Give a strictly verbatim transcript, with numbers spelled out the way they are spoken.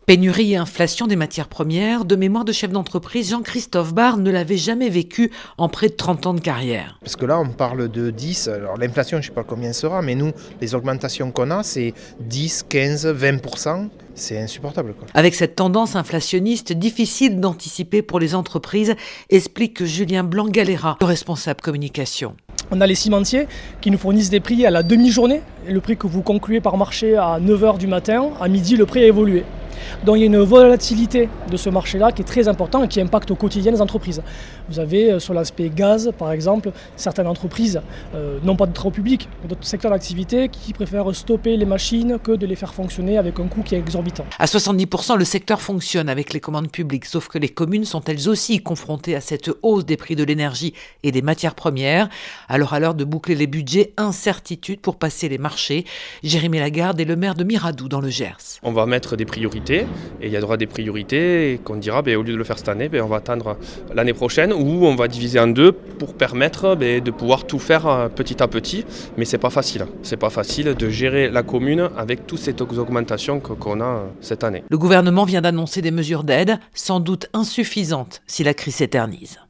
Pénurie et inflation des matières premières, de mémoire de chef d'entreprise, Jean-Christophe Barre ne l'avait jamais vécu en près de trente ans de carrière. Parce que là, on parle de dix, alors l'inflation, je ne sais pas combien sera, mais nous, les augmentations qu'on a, c'est dix, quinze, vingt pour cent. C'est insupportable, quoi. Avec cette tendance inflationniste, difficile d'anticiper pour les entreprises, explique Julien Blanc-Galera, le responsable communication. On a les cimentiers qui nous fournissent des prix à la demi-journée. Et le prix que vous concluez par marché à neuf heures du matin, à midi, le prix a évolué. Donc il y a une volatilité de ce marché-là qui est très important et qui impacte au quotidien les entreprises. Vous avez sur l'aspect gaz, par exemple, certaines entreprises, euh, non pas de travaux publics, mais d'autres secteurs d'activité qui préfèrent stopper les machines que de les faire fonctionner avec un coût qui est exorbitant. À soixante-dix pour cent, le secteur fonctionne avec les commandes publiques, sauf que les communes sont elles aussi confrontées à cette hausse des prix de l'énergie et des matières premières. Alors à l'heure de boucler les budgets, incertitude pour passer les marchés. Jérémy Lagarde est le maire de Miradou dans le Gers. On va mettre des priorités. Et il y aura des priorités et qu'on dira ben, au lieu de le faire cette année, ben, on va attendre l'année prochaine ou on va diviser en deux pour permettre ben, de pouvoir tout faire petit à petit. Mais c'est pas facile. C'est pas facile de gérer la commune avec toutes ces augmentations qu'on a cette année. Le gouvernement vient d'annoncer des mesures d'aide, sans doute insuffisantes si la crise s'éternise.